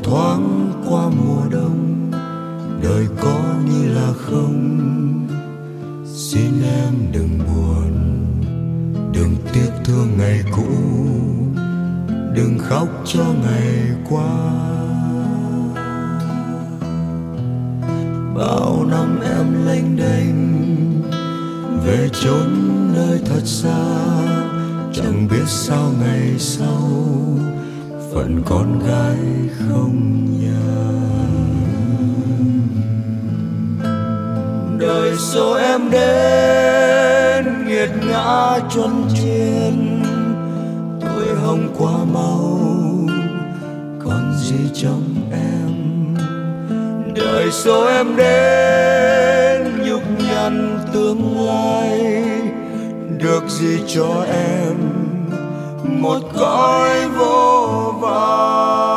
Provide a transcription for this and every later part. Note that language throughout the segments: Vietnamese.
thoáng qua mùa đông, đời có như là không. Xin em đừng buồn, đừng tiếc thương ngày cũ, đừng khóc cho ngày qua. Bao năm em lênh đênh về chốn nơi thật xa, chẳng biết sao ngày sau phận con gái không nhà. Đời số em đến nghiệt ngã chuân chuyên, tuổi hồng qua mau còn gì trong em. Đời số em đến nhục nhằn tương lai, được gì cho em một cõi vô vọng.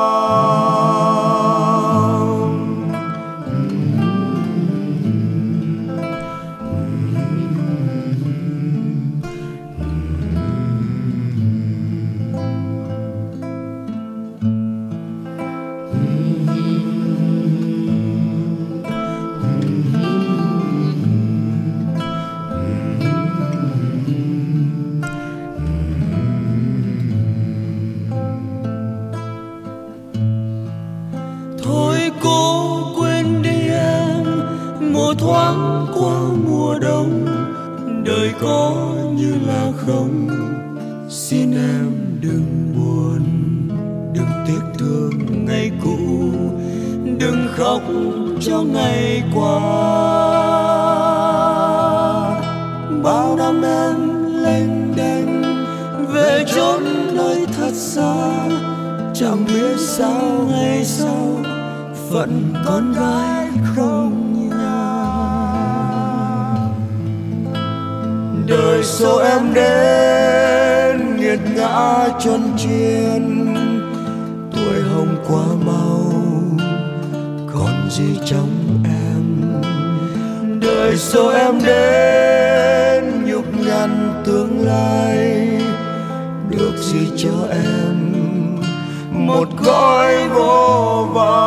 Thôi cố quên đi em, một thoáng qua mùa đông, đời có như là không. Xin em đừng buồn, đừng tiếc thương ngày cũ, đừng khóc cho ngày qua. Bao năm em lênh đênh về chốn nơi thật xa, chẳng biết sao ngày sau phận con gái không nhà. Đời số em đến nghiệt ngã chuân chuyên, tuổi hồng qua mau còn gì trong em. Đời số em đến nhục nhằn tương lai, được gì cho em một cõi vô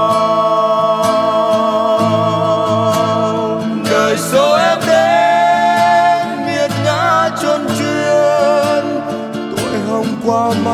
vọng. Đời số em đến nghiệt ngã chuân chuyên, tuổi hồng qua mau